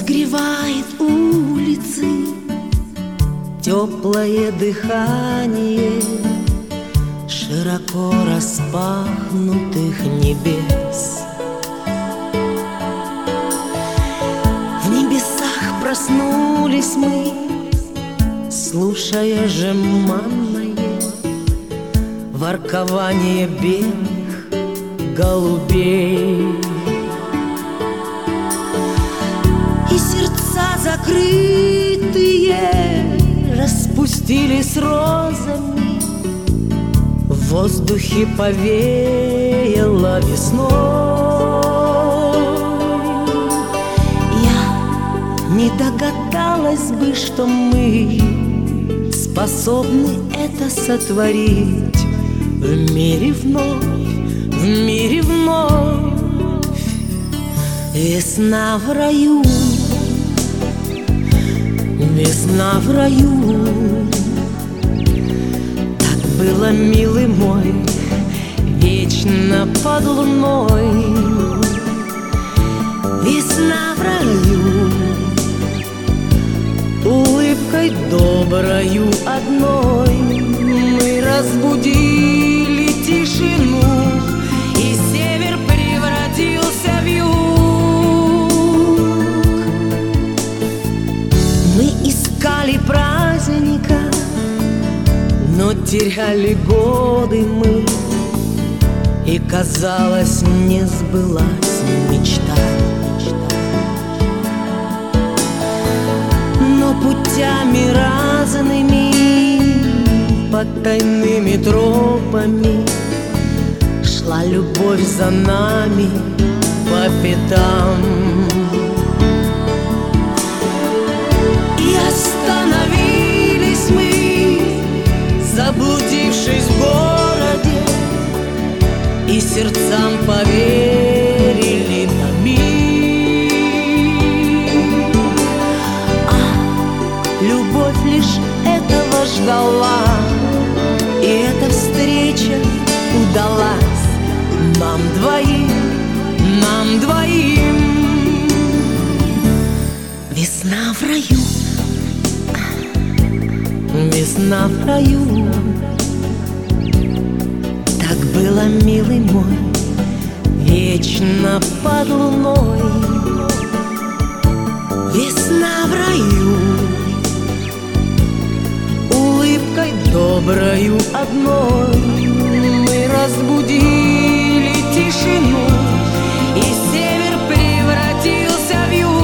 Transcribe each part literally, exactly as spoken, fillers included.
Согревает улицы теплое дыхание широко распахнутых небес. В небесах проснулись мы, слушая жеманное воркование белых голубей. И сердца закрытые распустились розами, в воздухе повеяло весной. Я не догадалась бы, что мы способны это сотворить в мире вновь, в мире вновь. Весна в раю, весна в раю. Так было, милый мой, вечно под луной. Весна в раю, улыбкой доброю одной мы разбудили тишину, и север превратился в юг. Мы искали праздника, но теряли годы мы, и, казалось, не сбылась мечта. Но путями разными, под тайными тропами шла любовь за нами по пятам. И остановились мы, заблудившись в городе, и сердцам поверили на миг. А любовь лишь этого ждала, и эта встреча удалась нам двоим, нам двоим. Весна в раю, весна в раю. Так было, милый мой, вечно под луной. Весна в раю, улыбкой доброю одной мы разбудили тишину, и север превратился в юг.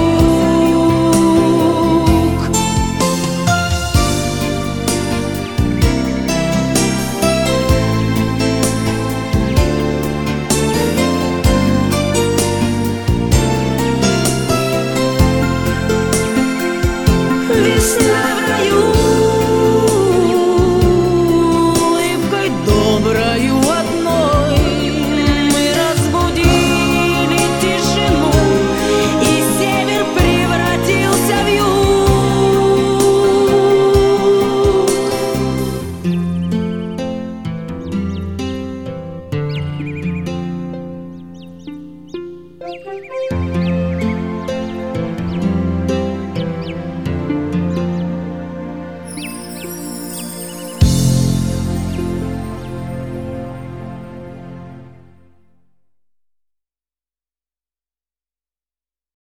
Весна